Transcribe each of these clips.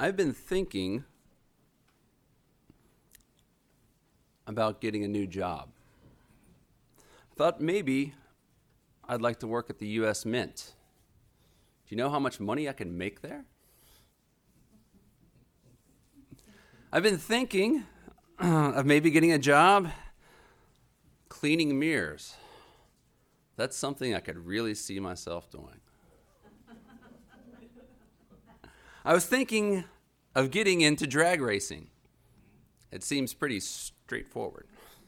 I've been thinking about getting a new job. I thought maybe I'd like to work at the U.S. Mint. Do you know how much money I can make there? I've been thinking of maybe getting a job cleaning mirrors. That's something I could really see myself doing. I was thinking of getting into drag racing. It seems pretty straightforward.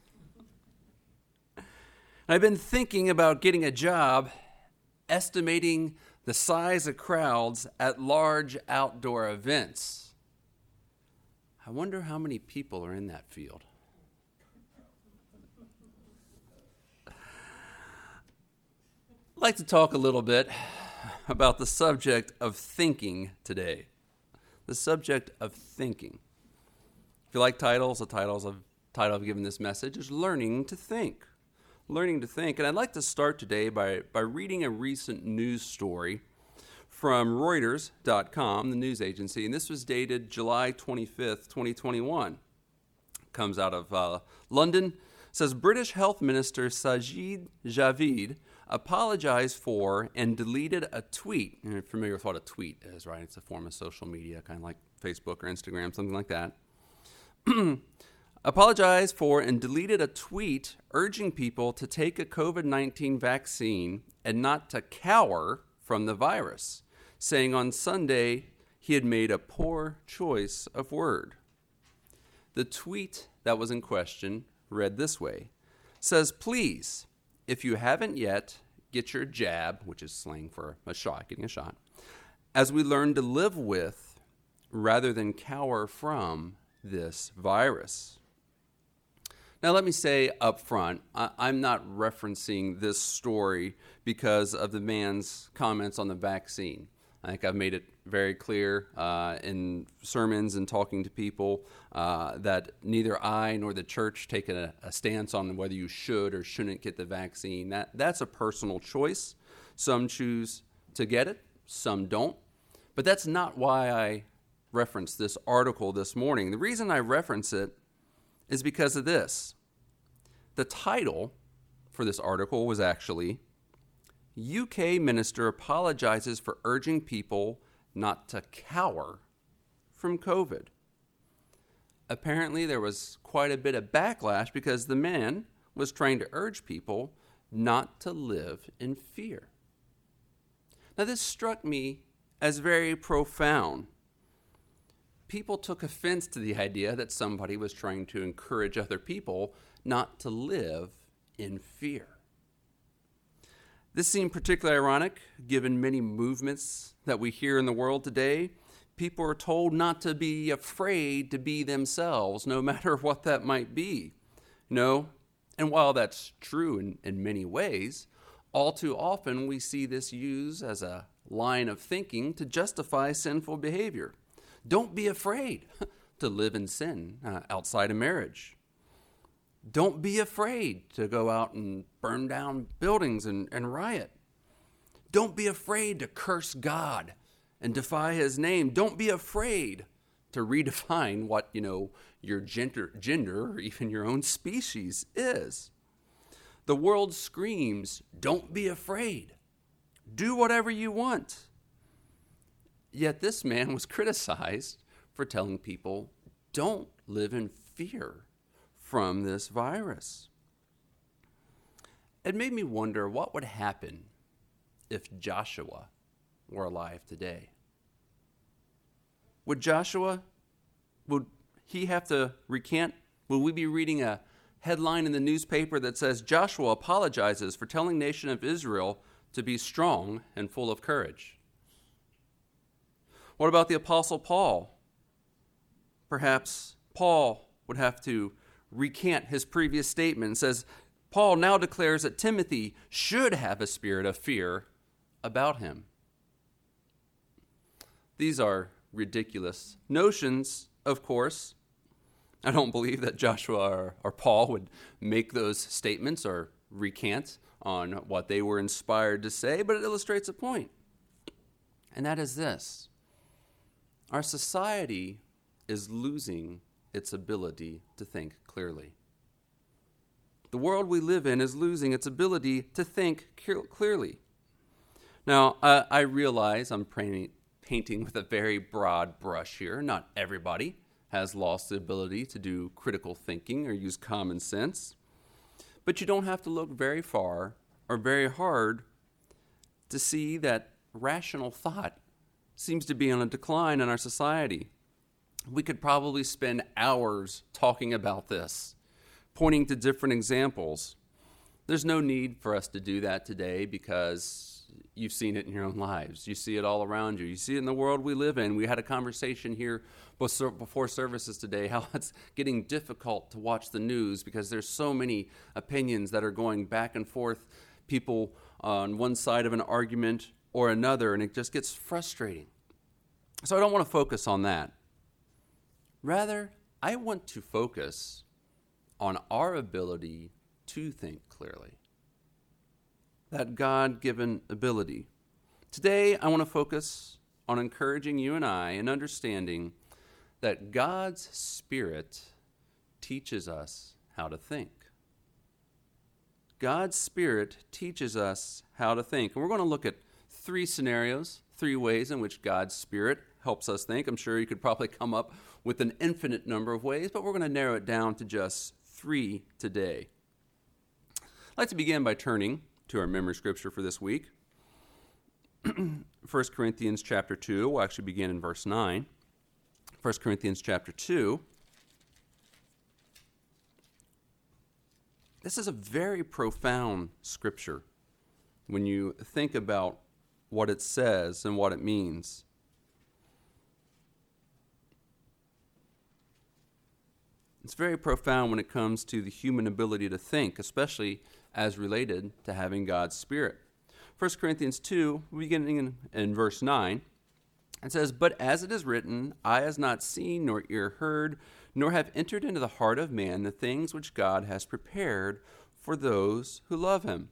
I've been thinking about getting a job estimating the size of crowds at large outdoor events. I wonder how many people are in that field. I'd like to talk a little bit about the subject of thinking today. The subject of thinking. If you like titles, the title I've given this message is Learning to Think. Learning to Think. And I'd like to start today by reading a recent news story from Reuters.com, the news agency, and this was dated July 25th, 2021. Comes out of London. It says British Health Minister Sajid Javid apologized for and deleted a tweet. You're familiar with what a tweet is, right? It's a form of social media, kind of like Facebook or Instagram, something like that. Apologized for and deleted a tweet urging people to take a COVID-19 vaccine and not to cower from the virus, saying on Sunday he had made a poor choice of word. The tweet that was in question read this way, says, please, if you haven't yet, get your jab, which is slang for a shot, getting a shot, as we learn to live with rather than cower from this virus. Now, let me say up front, I'm not referencing this story because of the man's comments on the vaccine. I think I've made it very clear in sermons and talking to people that neither I nor the church take a stance on whether you should or shouldn't get the vaccine. That's a personal choice. Some choose to get it, some don't. But that's not why I referenced this article this morning. The reason I reference it is because of this. The title for this article was actually, UK Minister Apologizes for Urging People Not to Cower from COVID. Apparently there was quite a bit of backlash because the man was trying to urge people not to live in fear. Now this struck me as very profound. People took offense to the idea that somebody was trying to encourage other people not to live in fear. This seemed particularly ironic, given many movements that we hear in the world today. People are told not to be afraid to be themselves, no matter what that might be. No, and while that's true in many ways, all too often we see this used as a line of thinking to justify sinful behavior. Don't be afraid to live in sin outside of marriage. Don't be afraid to go out and burn down buildings and riot. Don't be afraid to curse God and defy his name. Don't be afraid to redefine what, your gender or even your own species is. The world screams, don't be afraid. Do whatever you want. Yet this man was criticized for telling people, don't live in fear from this virus. It made me wonder what would happen if Joshua were alive today. Would he have to recant? Would we be reading a headline in the newspaper that says, Joshua apologizes for telling nation of Israel to be strong and full of courage? What about the Apostle Paul? Perhaps Paul would have to recant his previous statement and says, Paul now declares that Timothy should have a spirit of fear about him. These are ridiculous notions, of course. I don't believe that Joshua or Paul would make those statements or recant on what they were inspired to say, but it illustrates a point. And that is this. Our society is losing its ability to think clearly. The world we live in is losing its ability to think clearly. Now, I realize I'm painting with a very broad brush here. Not everybody has lost the ability to do critical thinking or use common sense. But you don't have to look very far or very hard to see that rational thought seems to be on a decline in our society. We could probably spend hours talking about this, pointing to different examples. There's no need for us to do that today because you've seen it in your own lives. You see it all around you. You see it in the world we live in. We had a conversation here before services today, how it's getting difficult to watch the news because there's so many opinions that are going back and forth, people on one side of an argument or another, and it just gets frustrating. So I don't want to focus on that. Rather, I want to focus on our ability to think clearly. That God-given ability. Today, I want to focus on encouraging you and I in understanding that God's Spirit teaches us how to think. God's Spirit teaches us how to think. And we're going to look at 3 scenarios, 3 ways in which God's Spirit helps us think. I'm sure you could probably come up with an infinite number of ways, but we're going to narrow it down to just 3 today. I'd like to begin by turning to our memory scripture for this week. 1 Corinthians chapter 2, we'll actually begin in verse 9. 1 Corinthians chapter 2. This is a very profound scripture when you think about what it says and what it means. It's very profound when it comes to the human ability to think, especially as related to having God's Spirit. 1 Corinthians 2, beginning in verse 9, it says, "But as it is written, eye has not seen, nor ear heard, nor have entered into the heart of man the things which God has prepared for those who love him."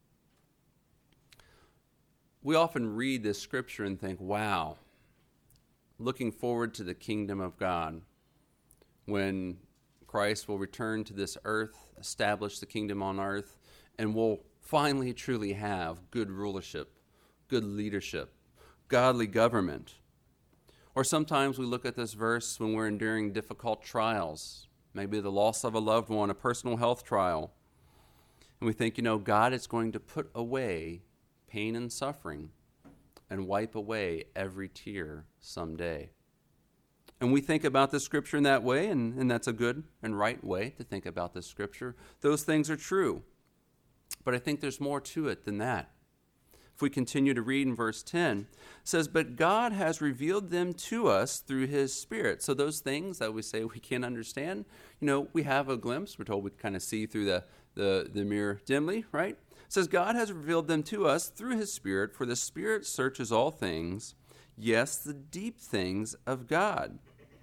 We often read this scripture and think, wow, looking forward to the kingdom of God, when Christ will return to this earth, establish the kingdom on earth, and we'll finally truly have good rulership, good leadership, godly government. Or sometimes we look at this verse when we're enduring difficult trials, maybe the loss of a loved one, a personal health trial, and we think, God is going to put away pain and suffering and wipe away every tear someday. And we think about this scripture in that way, and that's a good and right way to think about this scripture. Those things are true. But I think there's more to it than that. If we continue to read in verse 10, it says, "But God has revealed them to us through his Spirit." So those things that we say we can't understand, we have a glimpse. We're told we kind of see through the mirror dimly, right? It says, "God has revealed them to us through his Spirit, for the Spirit searches all things, yes, the deep things of God."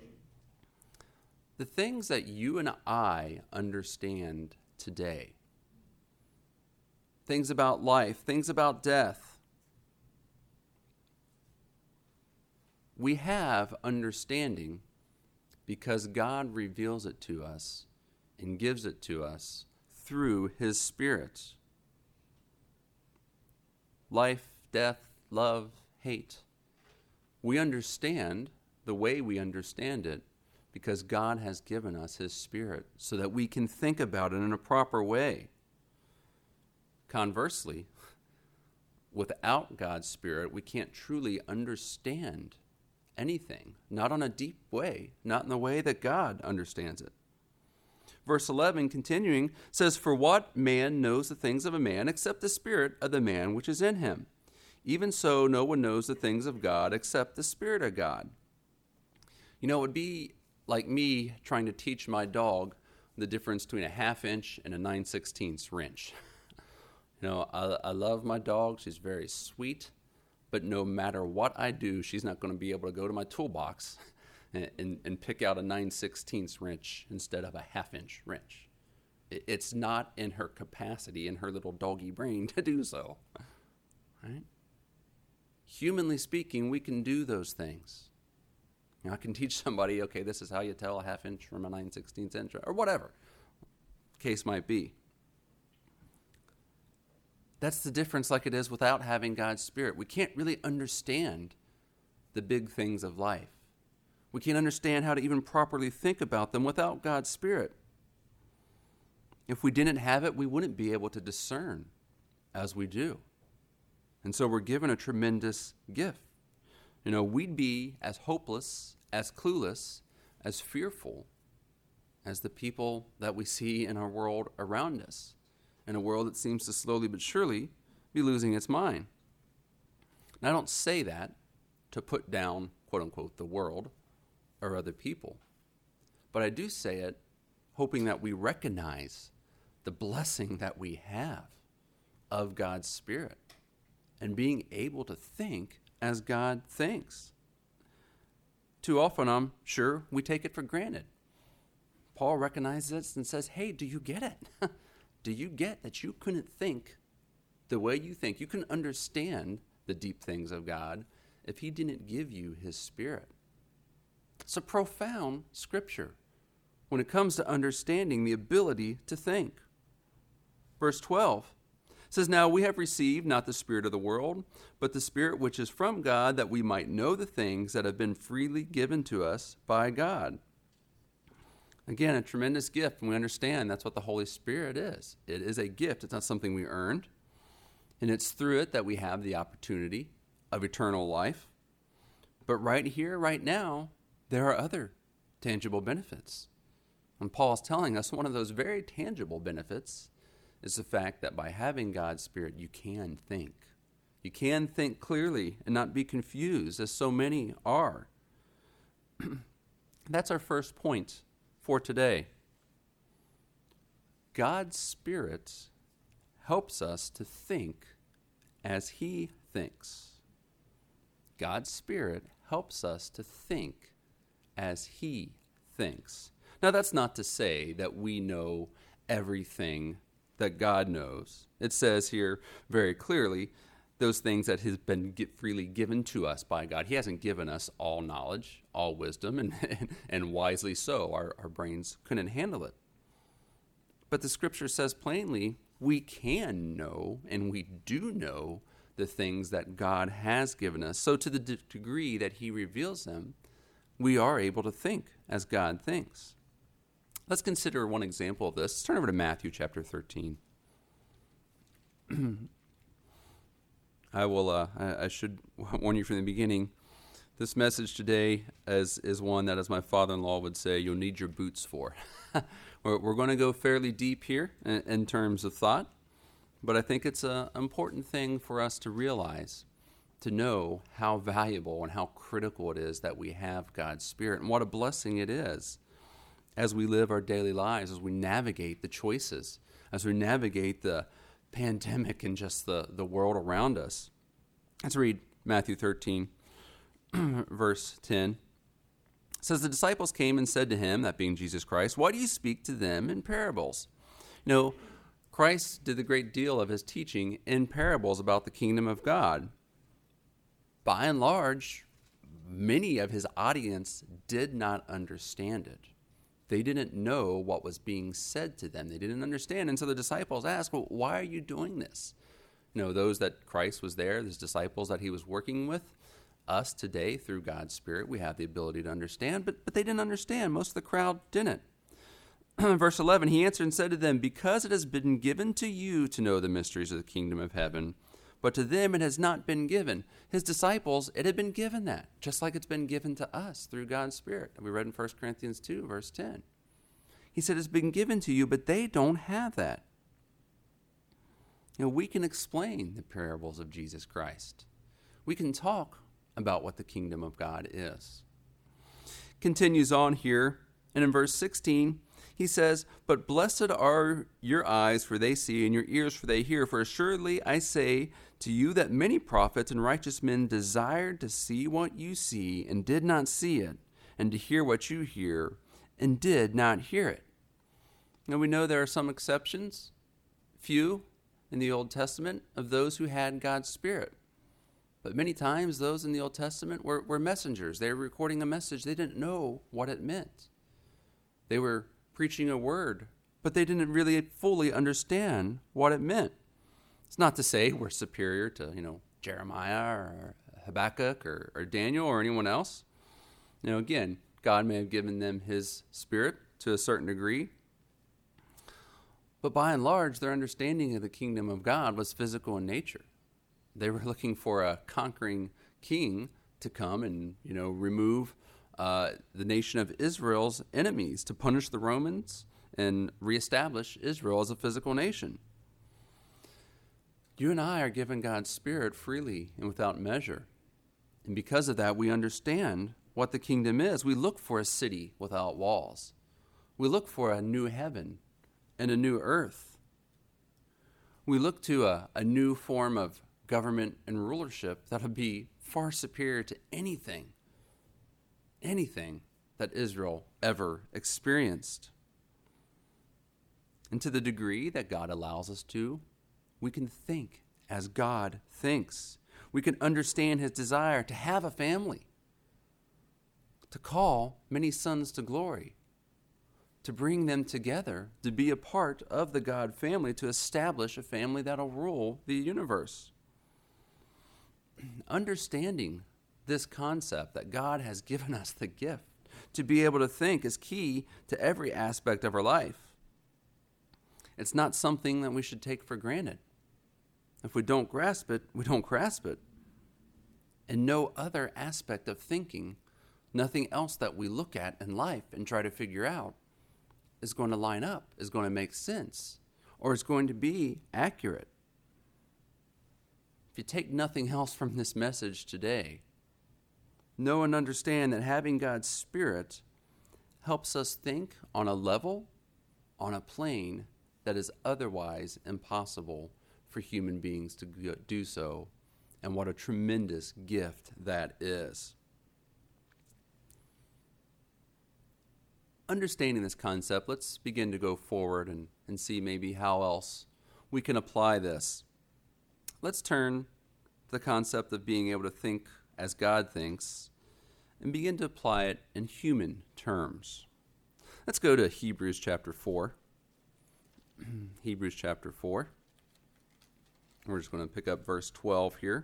The things that you and I understand today, things about life, things about death, we have understanding because God reveals it to us and gives it to us through his Spirit. Life, death, love, hate. We understand the way we understand it because God has given us his Spirit so that we can think about it in a proper way. Conversely, without God's Spirit, we can't truly understand anything, not on a deep way, not in the way that God understands it. Verse 11, continuing, says, "For what man knows the things of a man except the spirit of the man which is in him? Even so, no one knows the things of God except the Spirit of God." It would be like me trying to teach my dog the difference between a 1/2 inch and a 9/16 wrench. I love my dog. She's very sweet, but no matter what I do, she's not going to be able to go to my toolbox and pick out a 9/16 wrench instead of a 1/2 inch wrench. It's not in her capacity, in her little doggy brain, to do so. Right? Humanly speaking, we can do those things. I can teach somebody, okay, this is how you tell a half inch from a 9/16 inch, or whatever case might be. That's the difference, like it is without having God's Spirit. We can't really understand the big things of life. We can't understand how to even properly think about them without God's Spirit. If we didn't have it, we wouldn't be able to discern as we do. And so we're given a tremendous gift. We'd be as hopeless, as clueless, as fearful as the people that we see in our world around us, in a world that seems to slowly but surely be losing its mind. And I don't say that to put down, quote unquote, the world or other people, but I do say it hoping that we recognize the blessing that we have of God's Spirit and being able to think as God thinks. Too often, I'm sure, we take it for granted. Paul recognizes this and says, hey, do you get it? Do you get that you couldn't think the way you think? You couldn't understand the deep things of God if he didn't give you his Spirit. It's a profound scripture when it comes to understanding the ability to think. Verse 12 says, now we have received not the spirit of the world, but the Spirit which is from God, that we might know the things that have been freely given to us by God. Again, a tremendous gift, and we understand that's what the Holy Spirit is. It is a gift. It's not something we earned, and it's through it that we have the opportunity of eternal life. But right here, right now, there are other tangible benefits. And Paul's telling us one of those very tangible benefits is the fact that by having God's Spirit, you can think. You can think clearly and not be confused, as so many are. That's our first point for today. God's Spirit helps us to think as he thinks. God's Spirit helps us to think as he thinks. Now, that's not to say that we know everything that God knows. It says here very clearly those things that has been freely given to us by God. He hasn't given us all knowledge, all wisdom, and wisely so. Our brains couldn't handle it. But the scripture says plainly, we can know, and we do know, the things that God has given us. So to the degree that he reveals them, we are able to think as God thinks. Let's consider one example of this. Let's turn over to Matthew chapter 13. I should warn you from the beginning, this message today is one that, as my father-in-law would say, you'll need your boots for. We're going to go fairly deep here in terms of thought, but I think it's an important thing for us to realize, to know how valuable and how critical it is that we have God's Spirit, and what a blessing it is as we live our daily lives, as we navigate the choices, as we navigate the pandemic and just the world around us. Let's read Matthew 13, verse 10. It says, the disciples came and said to him, that being Jesus Christ, why do you speak to them in parables? Christ did a great deal of his teaching in parables about the kingdom of God. By and large, many of his audience did not understand it. They didn't know what was being said to them. They didn't understand. And so the disciples asked, well, why are you doing this? Those that Christ was there, his disciples that he was working with, us today through God's Spirit, we have the ability to understand, but they didn't understand. Most of the crowd didn't. Verse 11, he answered and said to them, because it has been given to you to know the mysteries of the kingdom of heaven, but to them it has not been given. His disciples, it had been given that, just like it's been given to us through God's Spirit. We read in 1 Corinthians 2, verse 10. He said, it's been given to you, but they don't have that. We can explain the parables of Jesus Christ. We can talk about what the kingdom of God is. Continues on here, and in verse 16, he says, but blessed are your eyes, for they see, and your ears, for they hear. For assuredly I say to you that many prophets and righteous men desired to see what you see, and did not see it, and to hear what you hear, and did not hear it. Now we know there are some exceptions, few in the Old Testament, of those who had God's Spirit. But many times those in the Old Testament were messengers. They were recording a message. They didn't know what it meant. They were preaching a word, but they didn't really fully understand what it meant. It's not to say we're superior to, Jeremiah or Habakkuk or Daniel or anyone else. Again, God may have given them his spirit to a certain degree. But by and large, their understanding of the kingdom of God was physical in nature. They were looking for a conquering king to come and, remove the nation of Israel's enemies, to punish the Romans and reestablish Israel as a physical nation. You and I are given God's Spirit freely and without measure. And because of that, we understand what the kingdom is. We look for a city without walls. We look for a new heaven and a new earth. We look to a new form of government and rulership that will be far superior to anything that Israel ever experienced. And to the degree that God allows us to, we can think as God thinks. We can understand his desire to have a family, to call many sons to glory, to bring them together, to be a part of the God family, to establish a family that'll rule the universe. Understanding this concept that God has given us the gift to be able to think is key to every aspect of our life. It's not something that we should take for granted. If we don't grasp it, we don't grasp it. And no other aspect of thinking, nothing else that we look at in life and try to figure out is going to line up, is going to make sense, or is going to be accurate. If you take nothing else from this message today, know and understand that having God's Spirit helps us think on a level, on a plane that is otherwise impossible for human beings to do so, and what a tremendous gift that is. Understanding this concept, let's begin to go forward and see maybe how else we can apply this. Let's turn to the concept of being able to think as God thinks and begin to apply it in human terms. Let's go to Hebrews chapter 4. Hebrews chapter 4. We're just going to pick up verse 12 here.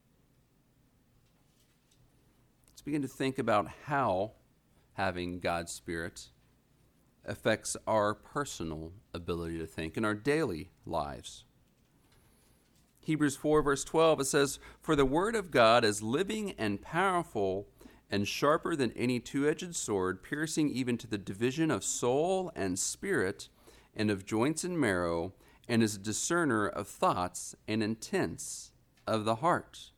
Let's begin to think about how having God's Spirit affects our personal ability to think in our daily lives. Hebrews 4 verse 12, it says, "For the word of God is living and powerful and sharper than any two-edged sword, piercing even to the division of soul and spirit and of joints and marrow, and is a discerner of thoughts and intents of the heart."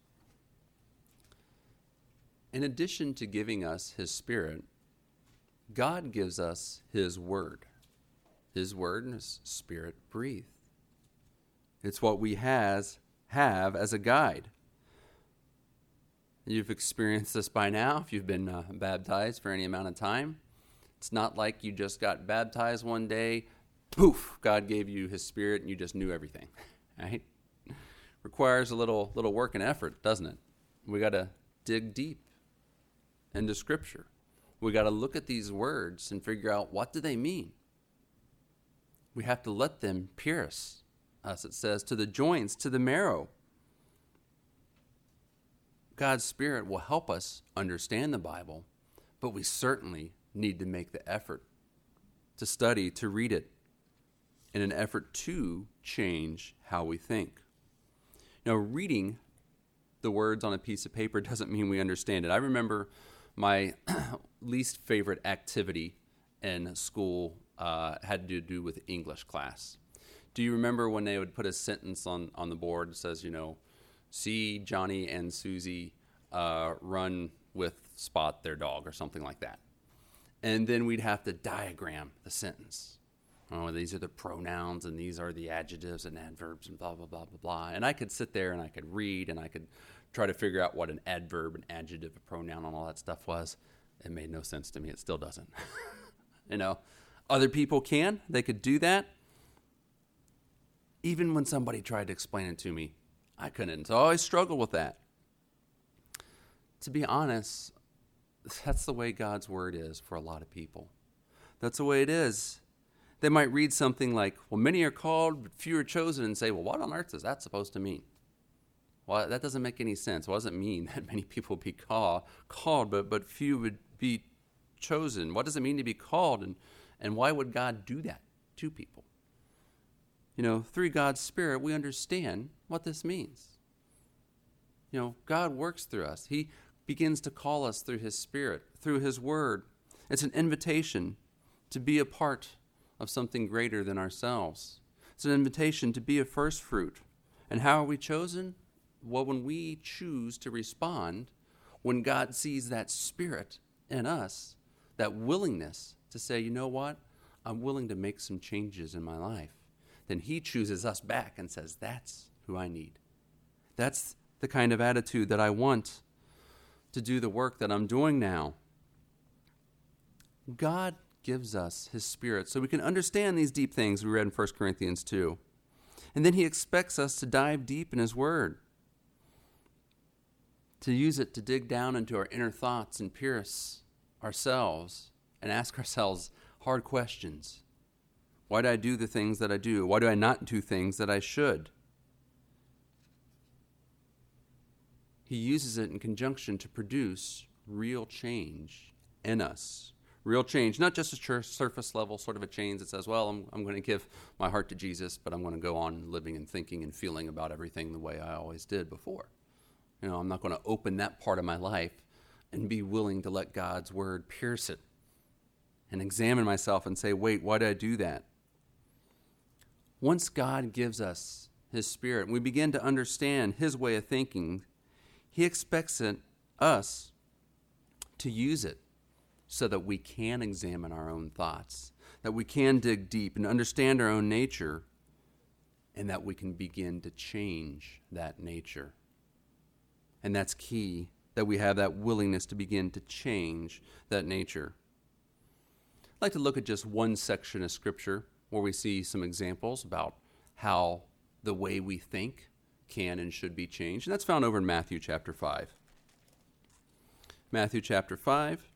In addition to giving us his Spirit, God gives us his word. His word is Spirit-breathed. It's what we have as a guide. You've experienced this by now if you've been baptized for any amount of time. It's not like you just got baptized one day, poof, God gave you his Spirit and you just knew everything, right? Requires a little work and effort, doesn't it? We got to dig deep into Scripture. We got to look at these words and figure out, what do they mean? We have to let them pierce us, it says, to the joints, to the marrow. God's Spirit will help us understand the Bible, but we certainly need to make the effort to study, to read it, in an effort to change how we think. Now, reading the words on a piece of paper doesn't mean we understand it. I remember my least favorite activity in school had to do with English class. Do you remember when they would put a sentence on the board that says, see Johnny and Susie run with Spot, their dog, or something like that? And then we'd have to diagram the sentence. Oh, these are the pronouns, and these are the adjectives and adverbs, and blah, blah, blah, blah, blah. And I could sit there, and I could read, and I could try to figure out what an adverb, an adjective, a pronoun, and all that stuff was. It made no sense to me. It still doesn't. Other people can. They could do that. Even when somebody tried to explain it to me, I couldn't. So I always struggled with that. to be honest, that's the way God's word is for a lot of people. That's the way it is. They might read something like, well, many are called, but few are chosen, and say, well, what on earth is that supposed to mean? Well, that doesn't make any sense. What does it mean that many people be called, but few would be chosen? What does it mean to be called, and why would God do that to people? Through God's Spirit, we understand what this means. God works through us. He begins to call us through His Spirit, through His Word. It's an invitation to be a part of something greater than ourselves. It's an invitation to be a first fruit. And how are we chosen? Well, when we choose to respond, when God sees that Spirit in us, that willingness to say, you know what, I'm willing to make some changes in my life, then He chooses us back and says, that's who I need. That's the kind of attitude that I want to do the work that I'm doing now. God gives us His Spirit so we can understand these deep things we read in 1 Corinthians 2. And then He expects us to dive deep in His Word, to use it to dig down into our inner thoughts and pierce ourselves and ask ourselves hard questions. Why do I do the things that I do? Why do I not do things that I should? He uses it in conjunction to produce real change in us. Real change, not just a surface level sort of a change that says, well, I'm going to give my heart to Jesus, but I'm going to go on living and thinking and feeling about everything the way I always did before. I'm not going to open that part of my life and be willing to let God's word pierce it and examine myself and say, wait, why did I do that? Once God gives us His Spirit and we begin to understand His way of thinking, He expects us to use it so that we can examine our own thoughts, that we can dig deep and understand our own nature, and that we can begin to change that nature. And that's key, that we have that willingness to begin to change that nature. I'd like to look at just one section of Scripture where we see some examples about how the way we think can and should be changed. And that's found over in Matthew chapter 5. Matthew chapter 5.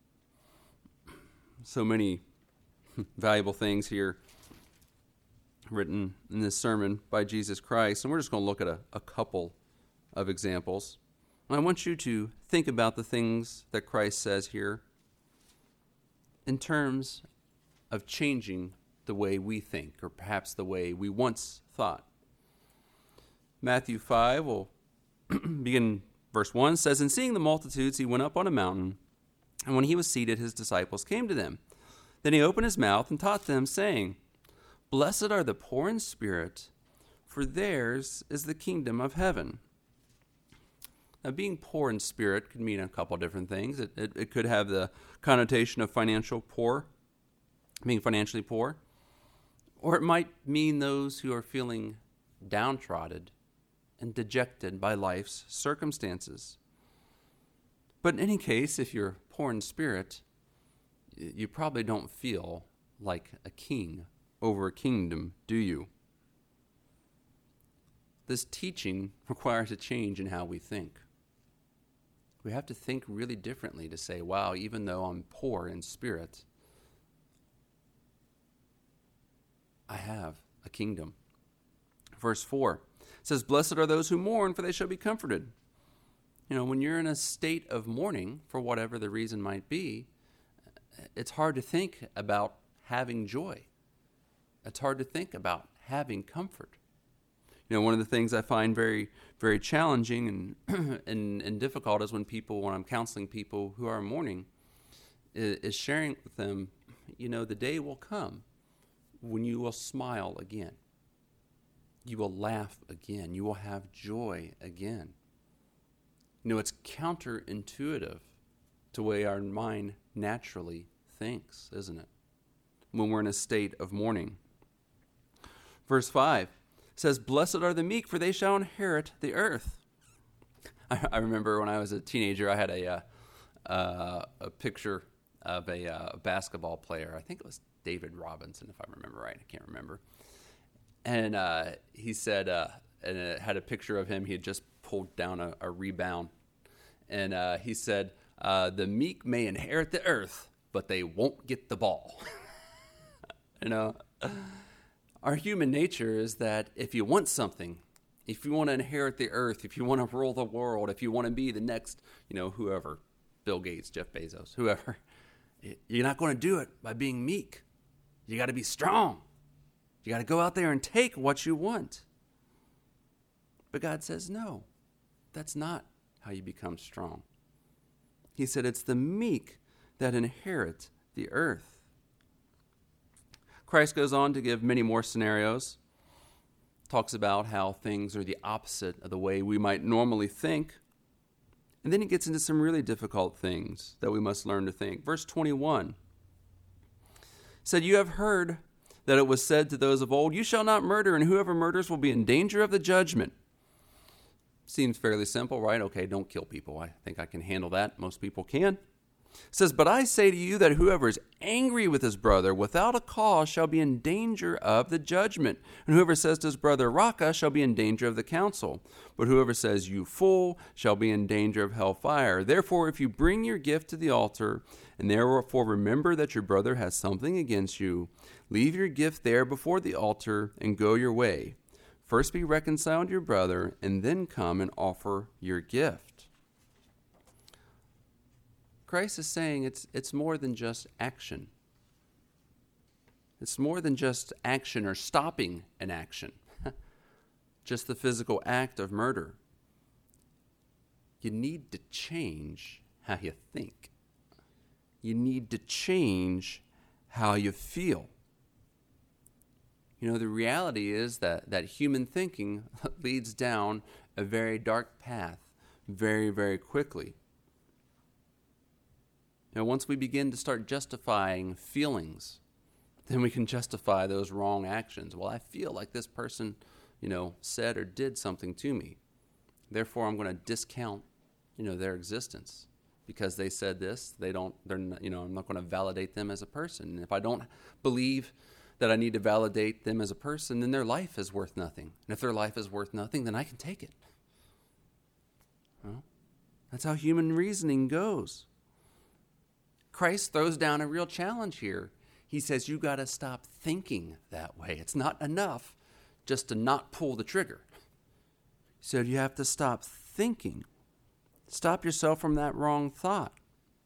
So many valuable things here written in this sermon by Jesus Christ. And we're just going to look at a couple of examples. And I want you to think about the things that Christ says here in terms of changing the way we think, or perhaps the way we once thought. Matthew 5 will begin verse 1, says, and seeing the multitudes, He went up on a mountain, and when He was seated, His disciples came to them. Then He opened His mouth and taught them, saying, Blessed are the poor in spirit, for theirs is the kingdom of heaven. Now, being poor in spirit could mean a couple different things. It could have the connotation of financial poor, being financially poor, or it might mean those who are feeling downtrodden and dejected by life's circumstances. But in any case, if you're poor in spirit, you probably don't feel like a king over a kingdom, do you? This teaching requires a change in how we think. We have to think really differently to say, wow, even though I'm poor in spirit, I have a kingdom. Verse 4 says, Blessed are those who mourn, for they shall be comforted. When you're in a state of mourning, for whatever the reason might be, it's hard to think about having joy. It's hard to think about having comfort. One of the things I find very, very challenging and difficult is when I'm counseling people who are mourning, is sharing with them, the day will come when you will smile again. You will laugh again. You will have joy again. It's counterintuitive to the way our mind naturally thinks, isn't it? When we're in a state of mourning. Verse 5 says, Blessed are the meek, for they shall inherit the earth. I remember when I was a teenager, I had a picture of a basketball player. I think it was David Robinson, if I remember right. I can't remember. And he said, and it had a picture of him. He had just pulled down a rebound. and he said, the meek may inherit the earth, but they won't get the ball. You know, our human nature is that if you want something, if you want to inherit the earth, if you want to rule the world, if you want to be the next, whoever, Bill Gates, Jeff Bezos, whoever, you're not going to do it by being meek. You got to be strong. You got to go out there and take what you want. But God says, no, that's not how you become strong. He said it's the meek that inherit the earth. Christ goes on to give many more scenarios. Talks about how things are the opposite of the way we might normally think. And then he gets into some really difficult things that we must learn to think. Verse 21 said, you have heard that it was said to those of old, you shall not murder, and whoever murders will be in danger of the judgment. Seems fairly simple, right? Okay, don't kill people. I think I can handle that. Most people can. It says, but I say to you that whoever is angry with his brother without a cause shall be in danger of the judgment. And whoever says to his brother, Raca, shall be in danger of the council. But whoever says, you fool, shall be in danger of hellfire. Therefore, if you bring your gift to the altar, and therefore remember that your brother has something against you, leave your gift there before the altar and go your way. First be reconciled to your brother, and then come and offer your gift. Christ is saying it's more than just action. It's more than just action or stopping an action. Just the physical act of murder. You need to change how you think. You need to change how you feel. The reality is that human thinking leads down a very dark path very, very quickly. Once we begin to start justifying feelings, then we can justify those wrong actions. Well, I feel like this person, said or did something to me. Therefore, I'm going to discount, their existence because they said this. I'm not going to validate them as a person. And if I don't believe that I need to validate them as a person, then their life is worth nothing. And if their life is worth nothing, then I can take it. Well, that's how human reasoning goes. Christ throws down a real challenge here. He says, you got to stop thinking that way. It's not enough just to not pull the trigger. He said, you have to stop thinking. Stop yourself from that wrong thought.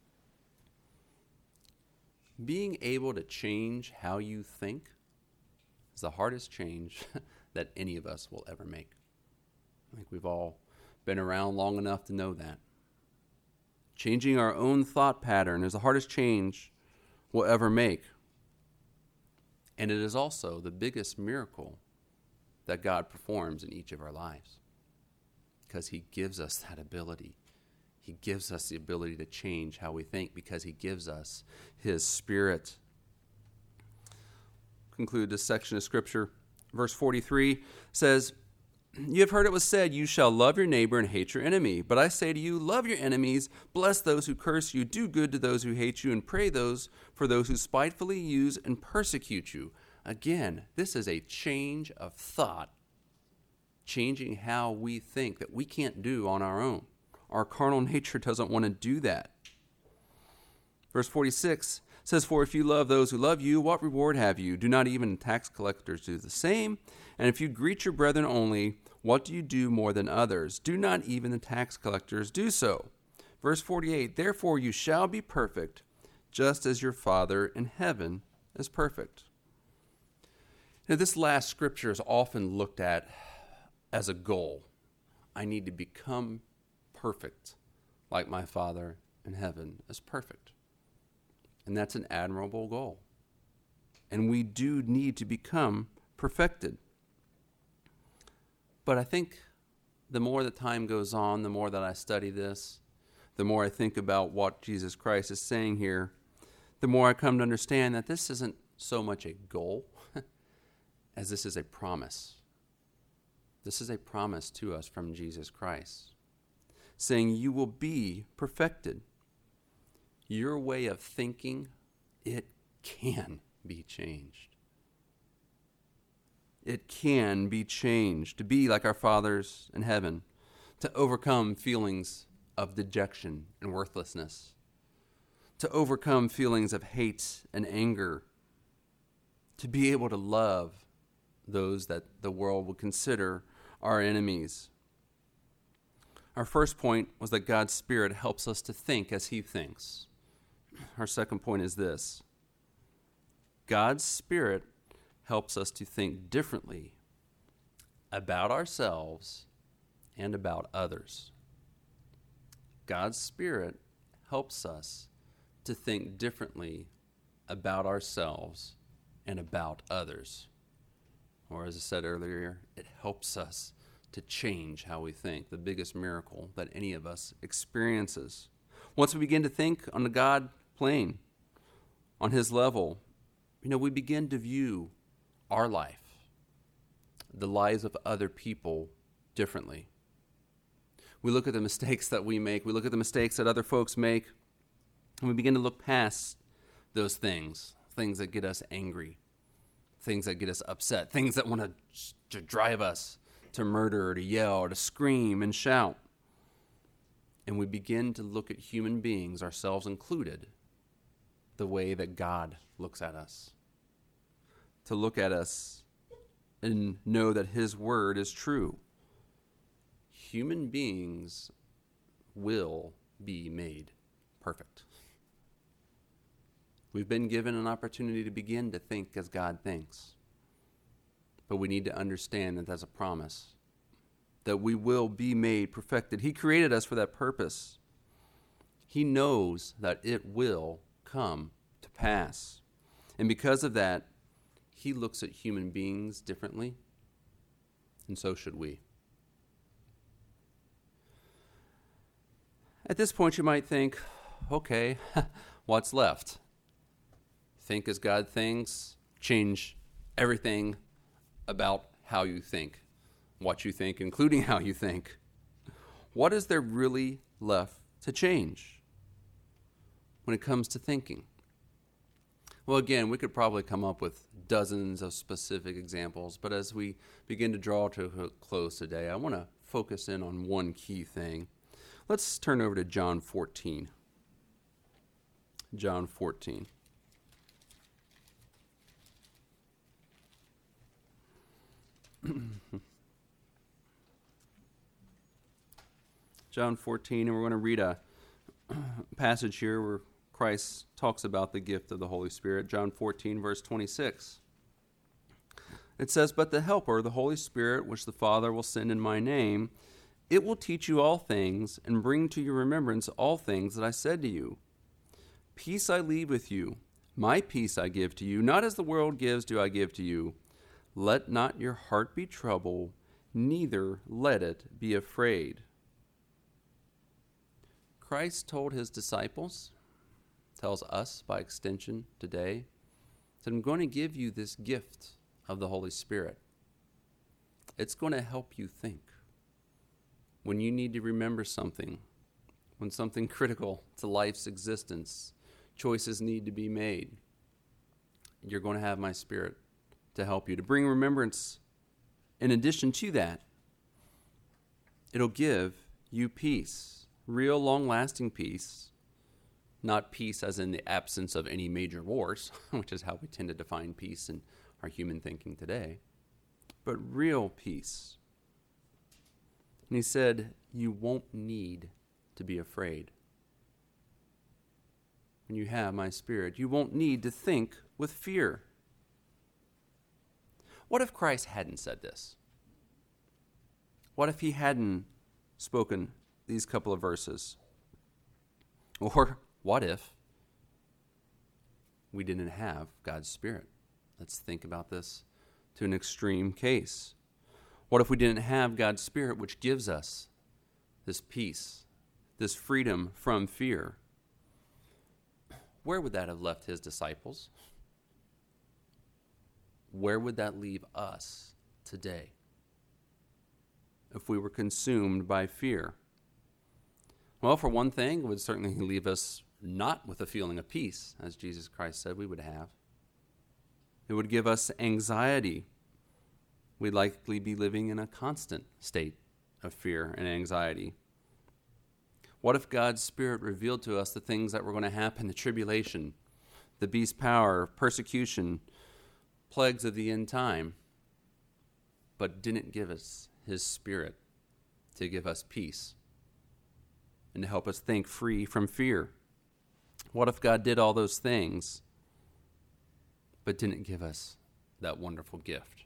Being able to change how you think is the hardest change that any of us will ever make. I think we've all been around long enough to know that. Changing our own thought pattern is the hardest change we'll ever make. And it is also the biggest miracle that God performs in each of our lives, because he gives us that ability. He gives us the ability to change how we think because he gives us his Spirit. Conclude this section of Scripture. Verse 43 says, you have heard it was said, you shall love your neighbor and hate your enemy. But I say to you, love your enemies, bless those who curse you, do good to those who hate you, and pray for those who spitefully use and persecute you. Again, this is a change of thought, changing how we think that we can't do on our own. Our carnal nature doesn't want to do that. Verse 46 says, for if you love those who love you, what reward have you? Do not even tax collectors do the same? And if you greet your brethren only, what do you do more than others? Do not even the tax collectors do so? Verse 48, therefore you shall be perfect, just as your Father in heaven is perfect. Now, this last scripture is often looked at as a goal. I need to become perfect, like my Father in heaven is perfect. And that's an admirable goal. And we do need to become perfected. But I think the more the time goes on, the more that I study this, the more I think about what Jesus Christ is saying here, the more I come to understand that this isn't so much a goal as this is a promise. This is a promise to us from Jesus Christ, saying you will be perfected. Your way of thinking, it can be changed. It can be changed to be like our fathers in heaven, to overcome feelings of dejection and worthlessness, to overcome feelings of hate and anger, to be able to love those that the world would consider our enemies. Our first point was that God's Spirit helps us to think as He thinks. Our second point is this: God's Spirit helps us to think differently about ourselves and about others. God's Spirit helps us to think differently about ourselves and about others. Or as I said earlier, it helps us to change how we think, the biggest miracle that any of us experiences. Once we begin to think on the God plane, on His level, we begin to view our life, the lives of other people, differently. We look at the mistakes that we make, we look at the mistakes that other folks make, and we begin to look past those things that get us angry, things that get us upset, things that want to drive us to murder, to yell, to scream and shout. And we begin to look at human beings, ourselves included, the way that God looks at us. To look at us and know that His word is true. Human beings will be made perfect. We've been given an opportunity to begin to think as God thinks. But we need to understand that that's a promise, that we will be made perfected. He created us for that purpose. He knows that it will come to pass. And because of that, He looks at human beings differently, and so should we. At this point, you might think, okay, what's left? Think as God thinks, change everything about how you think, what you think, including how you think. What is there really left to change when it comes to thinking? Well, again, we could probably come up with dozens of specific examples, but as we begin to draw to a close today, I want to focus in on one key thing. Let's turn over to John 14. John 14. John 14, and we're going to read a passage here where Christ talks about the gift of the Holy Spirit. John 14, verse 26. It says, "But the Helper, the Holy Spirit, which the Father will send in my name, it will teach you all things and bring to your remembrance all things that I said to you. Peace I leave with you. My peace I give to you. Not as the world gives do I give to you. Let not your heart be troubled, neither let it be afraid." Christ told His disciples, tells us by extension today, that I'm going to give you this gift of the Holy Spirit. It's going to help you think. When you need to remember something, when something critical to life's existence, choices need to be made, you're going to have my Spirit to help you, to bring remembrance. In addition to that, it'll give you peace, real long-lasting peace, not peace as in the absence of any major wars, which is how we tend to define peace in our human thinking today, but real peace. And He said, you won't need to be afraid. When you have my Spirit, you won't need to think with fear. What if Christ hadn't said this? What if He hadn't spoken these couple of verses? Or what if we didn't have God's Spirit? Let's think about this to an extreme case. What if we didn't have God's Spirit, which gives us this peace, this freedom from fear? Where would that have left His disciples? Where would that leave us today if we were consumed by fear? Well, for one thing, it would certainly leave us not with a feeling of peace, as Jesus Christ said we would have. It would give us anxiety. We'd likely be living in a constant state of fear and anxiety. What if God's Spirit revealed to us the things that were going to happen, the tribulation, the beast's power, persecution, plagues of the end time, but didn't give us his Spirit to give us peace and to help us think free from fear? What if God did all those things but didn't give us that wonderful gift?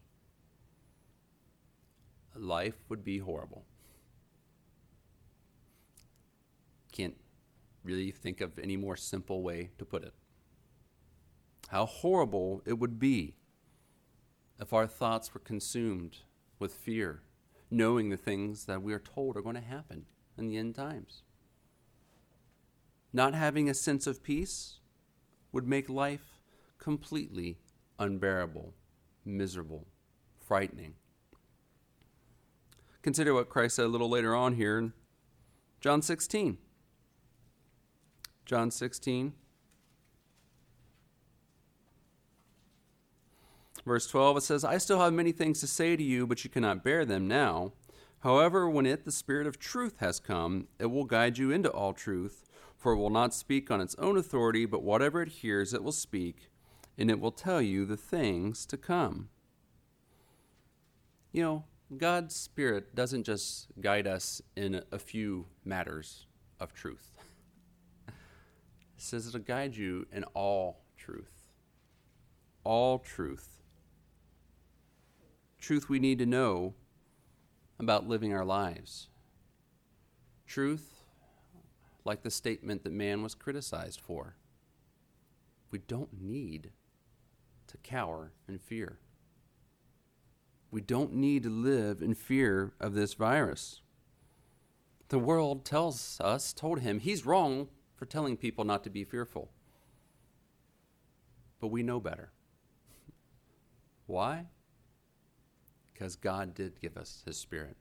Life would be horrible. Can't really think of any more simple way to put it. How horrible it would be if our thoughts were consumed with fear, knowing the things that we are told are going to happen in the end times. Not having a sense of peace would make life completely unbearable, miserable, frightening. Consider what Christ said a little later on here in John 16. John 16, verse 12, it says, I still have many things to say to you, but you cannot bear them now. However, when the Spirit of truth has come, it will guide you into all truth, for it will not speak on its own authority, but whatever it hears it will speak, and it will tell you the things to come. You know, God's Spirit doesn't just guide us in a few matters of truth. It says it'll guide you in all truth. All truth. Truth we need to know about living our lives. Truth like the statement that man was criticized for. We don't need to cower in fear. We don't need to live in fear of this virus. The world told him he's wrong for telling people not to be fearful. But we know better. Why? Because God did give us his Spirit.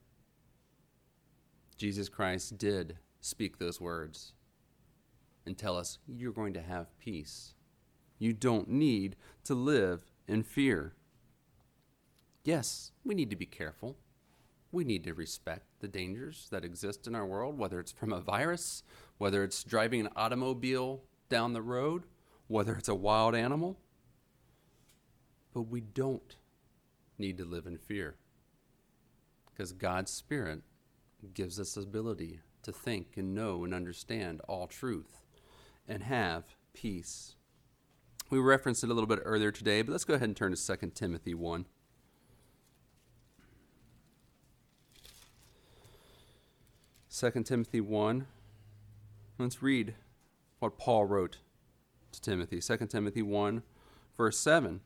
Jesus Christ did speak those words and tell us, you're going to have peace. You don't need to live in fear. Yes, we need to be careful. We need to respect the dangers that exist in our world, whether it's from a virus, whether it's driving an automobile down the road, whether it's a wild animal. But we don't need to live in fear, because God's Spirit gives us the ability to think and know and understand all truth and have peace. We referenced it a little bit earlier today, but let's go ahead and turn to 2 Timothy 1. 2 Timothy 1. Let's read what Paul wrote to Timothy. 2 Timothy 1, verse 7.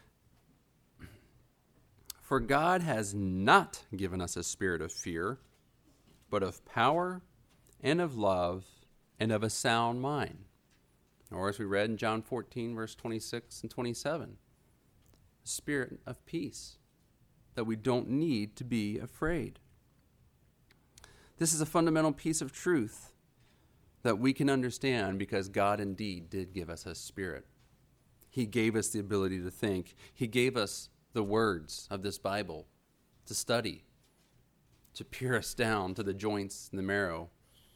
For God has not given us a spirit of fear, but of power and of love and of a sound mind. Or as we read in John 14, verse 26 and 27, a spirit of peace, that we don't need to be afraid. This is a fundamental piece of truth that we can understand because God indeed did give us a spirit. He gave us the ability to think. He gave us the words of this Bible to study, to peer us down to the joints and the marrow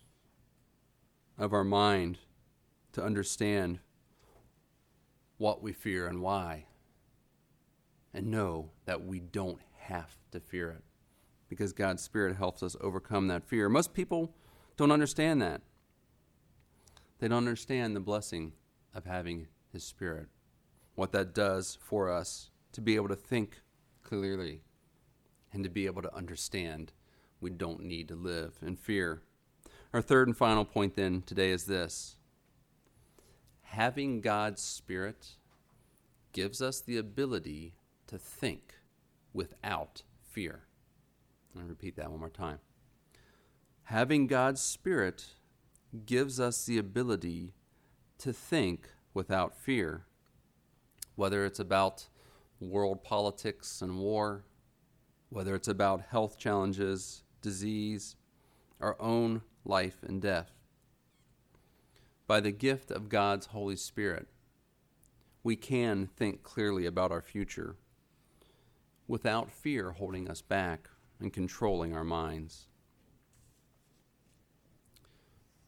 of our mind, to understand what we fear and why, and know that we don't have to fear it, because God's Spirit helps us overcome that fear. Most people don't understand that. They don't understand the blessing of having his Spirit, what that does for us to be able to think clearly and to be able to understand we don't need to live in fear. Our third and final point then today is this. Having God's Spirit gives us the ability to think without fear. I'll repeat that one more time. Having God's Spirit gives us the ability to think without fear, whether it's about world politics and war, whether it's about health challenges, disease, our own life and death. By the gift of God's Holy Spirit, we can think clearly about our future without fear holding us back and controlling our minds.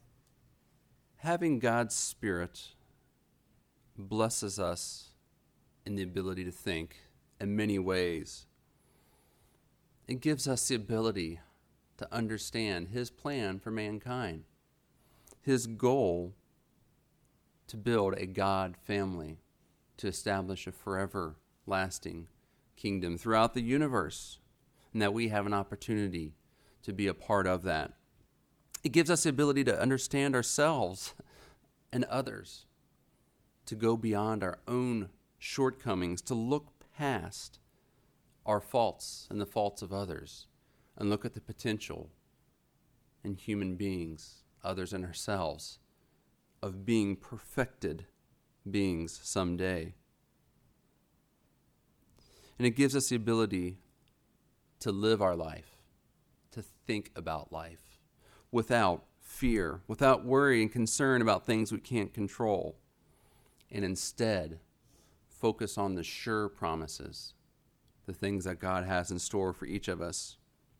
having God's Spirit blesses us in the ability to think in many ways. It gives us the ability to understand His plan for mankind, His goal to build a God family, to establish a forever lasting kingdom throughout the universe, and that we have an opportunity to be a part of that. It gives us the ability to understand ourselves and others, to go beyond our own shortcomings, to look past our faults and the faults of others, and look at the potential in human beings, others and ourselves, of being perfected beings someday. And it gives us the ability to live our life, to think about life without fear, without worry and concern about things we can't control, and instead focus on the sure promises, the things that God has in store for each of us.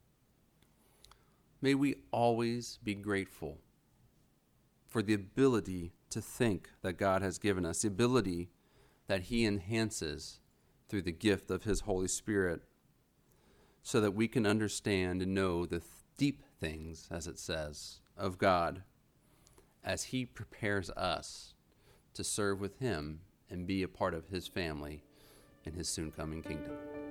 May we always be grateful for the ability to think that God has given us, the ability that He enhances through the gift of His Holy Spirit, so that we can understand and know the deep things, as it says, of God, as He prepares us to serve with Him and be a part of His family in His soon coming kingdom.